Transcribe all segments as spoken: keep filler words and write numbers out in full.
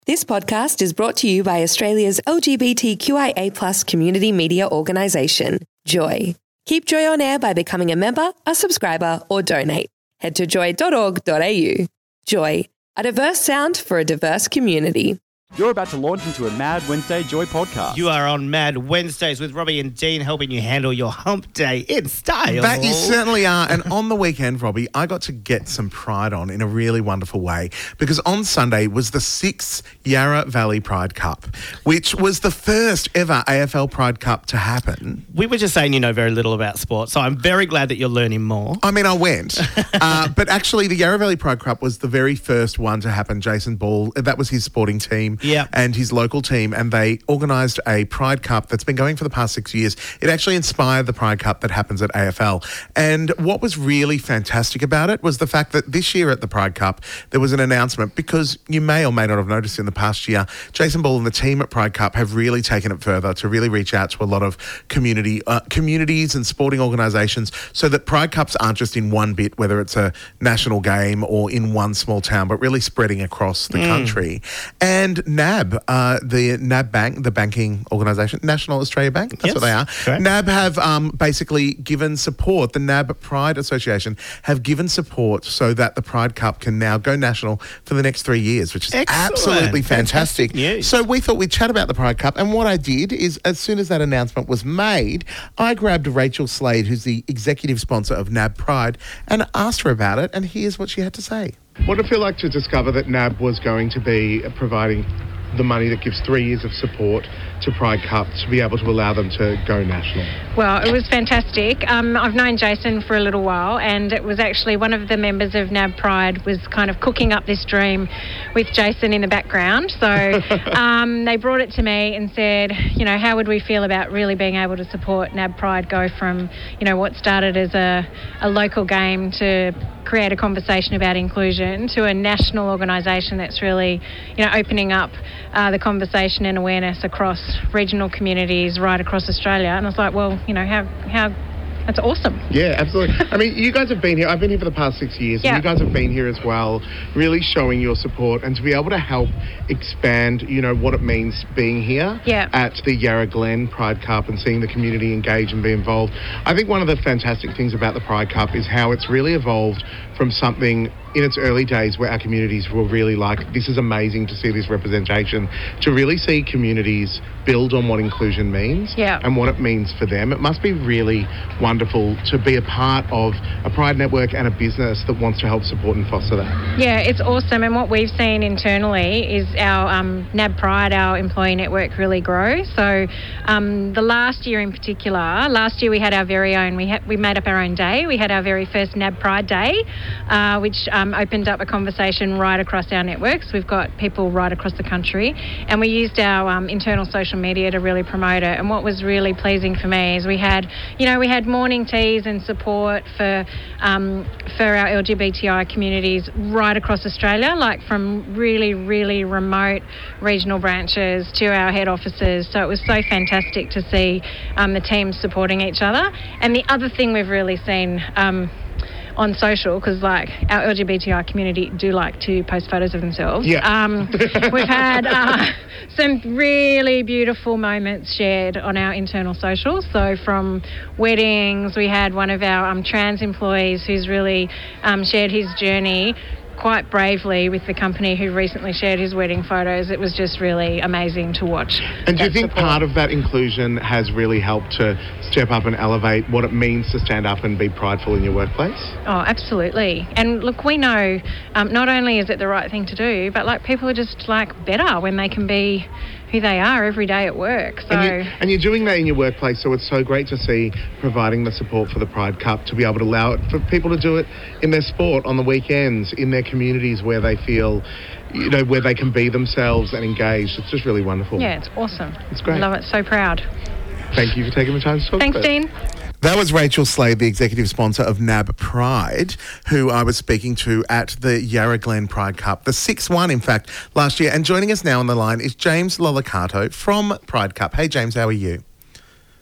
This podcast is brought to you by Australia's L G B T Q I A plus community media organisation, Joy. Keep Joy on air by becoming a member, a subscriber, or donate. Head to joy dot org dot a u. Joy, a diverse sound for a diverse community. You're about to launch into a Mad Wednesday Joy podcast. You are on Mad Wednesdays with Robbie and Dean, helping you handle your hump day in style. That you certainly are. And on the weekend, Robbie, I got to get some pride on in a really wonderful way, because on Sunday was the sixth Yarra Valley Pride Cup, which was the first ever A F L Pride Cup to happen. We were just saying you know very little about sport, so I'm very glad that you're learning more. I mean, I went. uh, but actually, the Yarra Valley Pride Cup was the very first one to happen. Jason Ball, that was his sporting team. Yeah. And his local team, and they organised a Pride Cup that's been going for the past six years. It actually inspired the Pride Cup that happens at A F L. And what was really fantastic about it was the fact that this year at the Pride Cup, there was an announcement, because you may or may not have noticed in the past year, Jason Ball and the team at Pride Cup have really taken it further to really reach out to a lot of community uh, communities and sporting organisations, so that Pride Cups aren't just in one bit, whether it's a national game or in one small town, but really spreading across the mm. country. And N A B, uh, the N A B Bank, the banking organisation, National Australia Bank, that's yes, what they are. correct. N A B have um, basically given support, the N A B Pride Association have given support so that the Pride Cup can now go national for the next three years, which is Excellent. absolutely fantastic. Fantastic news. So we thought we'd chat about the Pride Cup, and what I did is, as soon as that announcement was made, I grabbed Rachel Slade, who's the executive sponsor of N A B Pride, and asked her about it, and here's what she had to say. What did it feel like to discover that N A B was going to be providing the money that gives three years of support to Pride Cup to be able to allow them to go national? Well, it was fantastic. Um, I've known Jason for a little while, and it was actually one of the members of N A B Pride was kind of cooking up this dream with Jason in the background. So um, they brought it to me and said, you know, how would we feel about really being able to support N A B Pride go from, you know, what started as a, a local game to create a conversation about inclusion to a national organisation that's really, you know, opening up uh, the conversation and awareness across regional communities right across Australia. And I was like, well, you know, how how that's awesome. Yeah, absolutely. I mean, you guys have been here. I've been here for the past six years. Yeah. And you guys have been here as well, really showing your support, and to be able to help expand, you know, what it means being here yeah. at the Yarra Glen Pride Cup and seeing the community engage and be involved. I think one of the fantastic things about the Pride Cup is how it's really evolved from something in its early days where our communities were really like, this is amazing to see this representation, to really see communities build on what inclusion means yeah. and what it means for them. It must be really wonderful to be a part of a Pride network and a business that wants to help support and foster that. Yeah, it's awesome. And what we've seen internally is our um, N A B Pride, our employee network, really grow. So um, the last year in particular, last year we had our very own, we had, we made up our own day. We had our very first N A B Pride Day, uh, which um, opened up a conversation right across our networks. We've got people right across the country, and we used our um, internal social media to really promote it. And what was really pleasing for me is we had, you know, we had morning teas and support for um, for our L G B T I communities right across Australia, like from really, really remote regional branches to our head offices. So it was so fantastic to see um, the teams supporting each other. And the other thing we've really seen um, on social, because like our L G B T I community do like to post photos of themselves. Yeah. Um, we've had uh, some really beautiful moments shared on our internal socials. So from weddings, we had one of our um, trans employees who's really um, shared his journey quite bravely with the company, who recently shared his wedding photos. It was just really amazing to watch. And do you think support. part of that inclusion has really helped to step up and elevate what it means to stand up and be prideful in your workplace? Oh, absolutely. And look, we know um, not only is it the right thing to do, but like people are just like better when they can be who they are every day at work. So and, you, and you're doing that in your workplace, so it's so great to see providing the support for the Pride Cup to be able to allow it for people to do it in their sport on the weekends, in their communities where they feel, you know, where they can be themselves and engaged. It's just really wonderful. Yeah, it's awesome. It's great. I love it. So proud. Thank you for taking the time to talk Thanks, about it. Dean. That was Rachel Slade, the executive sponsor of N A B Pride, who I was speaking to at the Yarra Glen Pride Cup, the sixth one, in fact, last year. And joining us now on the line is James Lolicato from Pride Cup. Hey, James, how are you?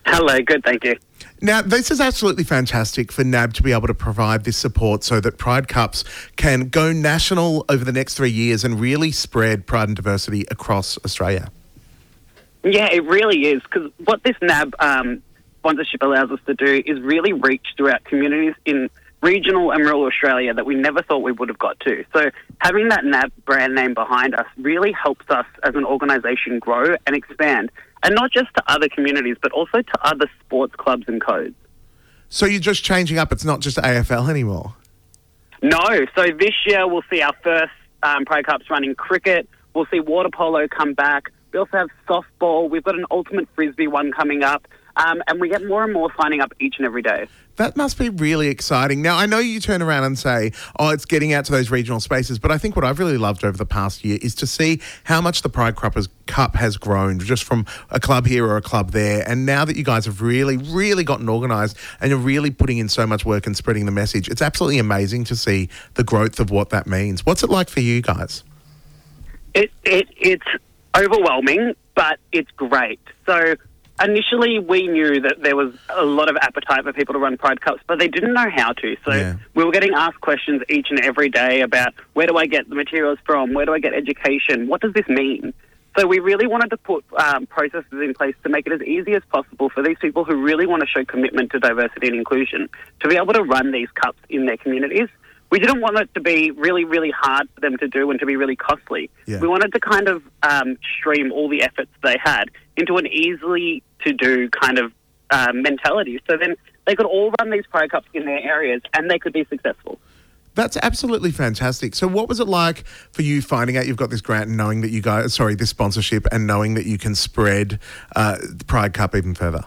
Hello, good, thank you. Now, this is absolutely fantastic for N A B to be able to provide this support so that Pride Cups can go national over the next three years and really spread pride and diversity across Australia. Yeah, it really is, because what this N A B um, sponsorship allows us to do is really reach throughout communities in regional and rural Australia that we never thought we would have got to. So having that N A B brand name behind us really helps us as an organisation grow and expand, and not just to other communities, but also to other sports clubs and codes. So you're just changing up, it's not just A F L anymore? No, so this year we'll see our first um, Pride Cups running cricket, we'll see water polo come back, we also have softball, we've got an ultimate frisbee one coming up, um, and we get more and more signing up each and every day. That must be really exciting. Now, I know you turn around and say, oh, it's getting out to those regional spaces, but I think what I've really loved over the past year is to see how much the Pride Cup has grown just from a club here or a club there. And now that you guys have really, really gotten organised and you're really putting in so much work and spreading the message, it's absolutely amazing to see the growth of what that means. What's it like for you guys? It, it It's overwhelming, but it's great. So initially, we knew that there was a lot of appetite for people to run Pride Cups, but they didn't know how to. So Yeah. we were getting asked questions each and every day about where do I get the materials from? Where do I get education? What does this mean? So we really wanted to put um, processes in place to make it as easy as possible for these people who really want to show commitment to diversity and inclusion to be able to run these cups in their communities. We didn't want it to be really, really hard for them to do and to be really costly. Yeah. We wanted to kind of um, stream all the efforts they had into an easily to do kind of uh, mentality. So then they could all run these Pride Cups in their areas and they could be successful. That's absolutely fantastic. So what was it like for you finding out you've got this grant and knowing that you guys, sorry, this sponsorship and knowing that you can spread uh, the Pride Cup even further?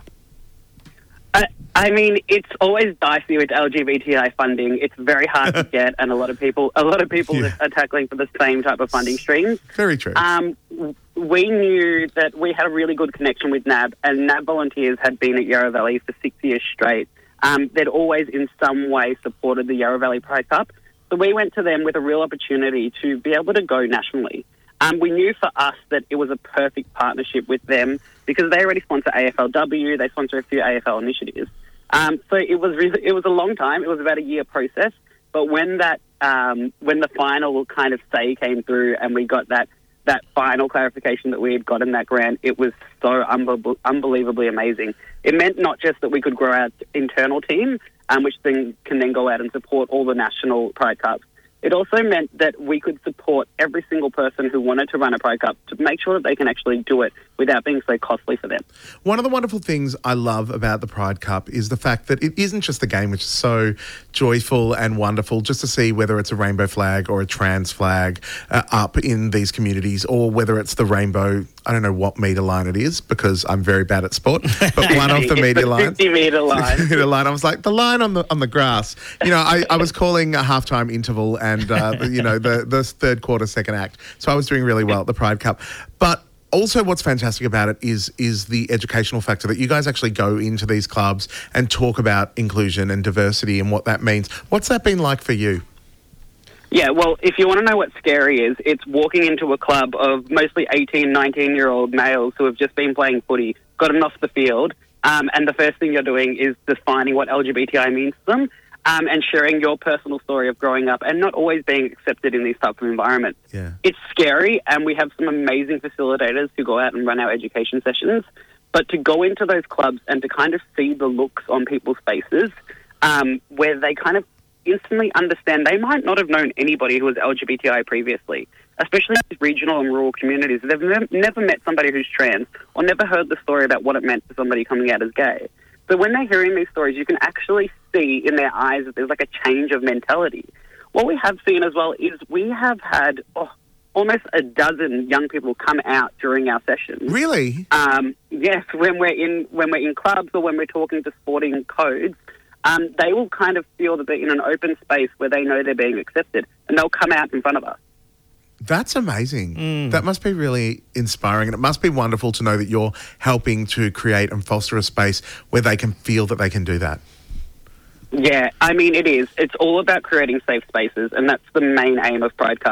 I, I mean, it's always dicey with L G B T I funding. It's very hard to get, and a lot of people, a lot of people Yeah. are tackling for the same type of funding streams. Very true. Um, we knew that we had a really good connection with N A B, and N A B volunteers had been at Yarra Valley for six years straight. Um, they'd always, in some way, supported the Yarra Valley Pride Cup. So we went to them with a real opportunity to be able to go nationally. Um, we knew for us that it was a perfect partnership with them because they already sponsor A F L W, they sponsor a few A F L initiatives. Um, so it was really, it was a long time. It was about a year process. But when that um, when the final kind of say came through and we got that that final clarification that we had gotten that grant, it was so unbe- unbelievably amazing. It meant not just that we could grow our internal team, um, which then can then go out and support all the national Pride Cups. It also meant that we could support every single person who wanted to run a Pride Cup to make sure that they can actually do it without being so costly for them. One of the wonderful things I love about the Pride Cup is the fact that it isn't just the game, which is so joyful and wonderful, just to see whether it's a rainbow flag or a trans flag uh, up in these communities, or whether it's the rainbow, I don't know what metre line it is because I'm very bad at sport, but one of the metre lines. fifty metre line. metre line. I was like, the line on the on the grass. You know, I, I was calling a halftime interval and, uh, you know, the, the third quarter, second act. So I was doing really well at the Pride Cup. But also what's fantastic about it is is the educational factor that you guys actually go into these clubs and talk about inclusion and diversity and what that means. What's that been like for you? Yeah, well, if you want to know what scary is, it's walking into a club of mostly eighteen, nineteen-year-old males who have just been playing footy, gotten off the field, um, and the first thing you're doing is defining what L G B T I means to them um, and sharing your personal story of growing up and not always being accepted in these types of environments. Yeah. It's scary, and we have some amazing facilitators who go out and run our education sessions, but to go into those clubs and to kind of see the looks on people's faces um, where they kind of instantly understand they might not have known anybody who was L G B T I previously, especially in regional and rural communities. They've ne- never met somebody who's trans or never heard the story about what it meant for somebody coming out as gay. So when they're hearing these stories, you can actually see in their eyes that there's like a change of mentality. What we have seen as well is we have had oh, almost a dozen young people come out during our sessions. Really? Um, yes, when we're in when we're in clubs or when we're talking to sporting codes, um, they will kind of feel that they're in an open space where they know they're being accepted, and they'll come out in front of us. That's amazing. That must be really inspiring, and it must be wonderful to know that you're helping to create and foster a space where they can feel that they can do that. Yeah, I mean, it is. It's all about creating safe spaces, and that's the main aim of Pride Cup.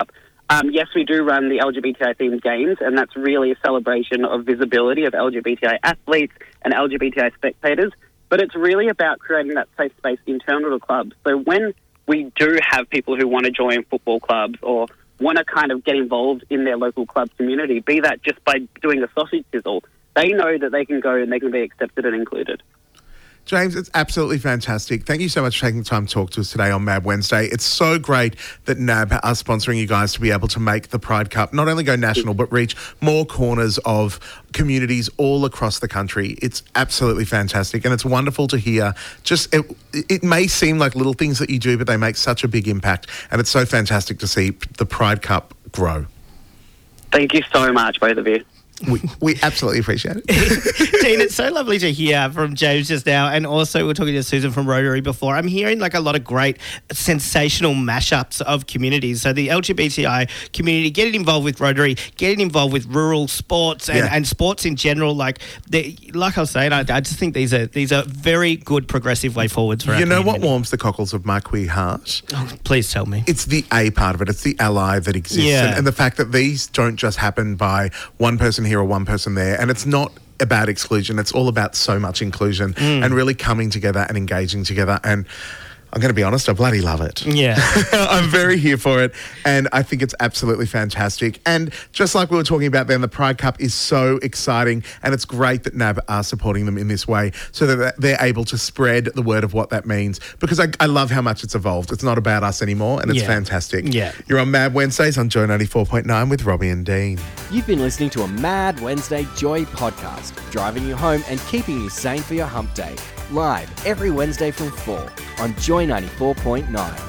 Um, yes, we do run the L G B T I-themed games, and that's really a celebration of visibility of L G B T I athletes and L G B T I spectators. But it's really about creating that safe space internal to clubs. So when we do have people who want to join football clubs or want to kind of get involved in their local club community, be that just by doing a sausage sizzle, they know that they can go and they can be accepted and included. James, it's absolutely fantastic. Thank you so much for taking the time to talk to us today on Mad Wednesday. It's so great that N A B are sponsoring you guys to be able to make the Pride Cup not only go national, but reach more corners of communities all across the country. It's absolutely fantastic, and it's wonderful to hear. Just it, it may seem like little things that you do, but they make such a big impact, and it's so fantastic to see the Pride Cup grow. Thank you so much, both of you. We, we absolutely appreciate it. Dean, it's so lovely to hear from James just now, and also we're talking to Susan from Rotary before. I'm hearing like a lot of great sensational mashups of communities. So the L G B T I community, getting involved with Rotary, getting involved with rural sports and, Yeah. and sports in general. Like they, like I was saying, I, I just think these are these are very good progressive way forwards for our You know what community. warms the cockles of my queer heart? Oh, please tell me. It's the A part of it. It's the ally that exists. Yeah. And, and the fact that these don't just happen by one person here or one person there. And it's not about exclusion. It's all about so much inclusion Mm. and really coming together and engaging together. And I'm going to be honest, I bloody love it. Yeah. I'm very here for it, and I think it's absolutely fantastic. And just like we were talking about then, the Pride Cup is so exciting, and it's great that N A B are supporting them in this way so that they're able to spread the word of what that means, because I, I love how much it's evolved. It's not about us anymore, and it's Yeah. fantastic. Yeah. You're on Mad Wednesdays on Joy ninety-four point nine with Robbie and Dean. You've been listening to a Mad Wednesday Joy podcast, driving you home and keeping you sane for your hump day. Live every Wednesday from four on Joy ninety-four point nine.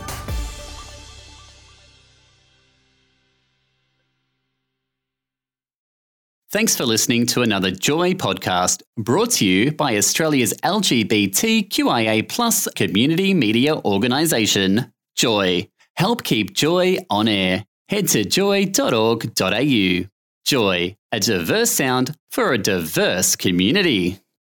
Thanks for listening to another Joy podcast brought to you by Australia's L G B T Q I A plus community media organisation, Joy. Help keep Joy on air. Head to joy dot org dot a u. Joy, a diverse sound for a diverse community.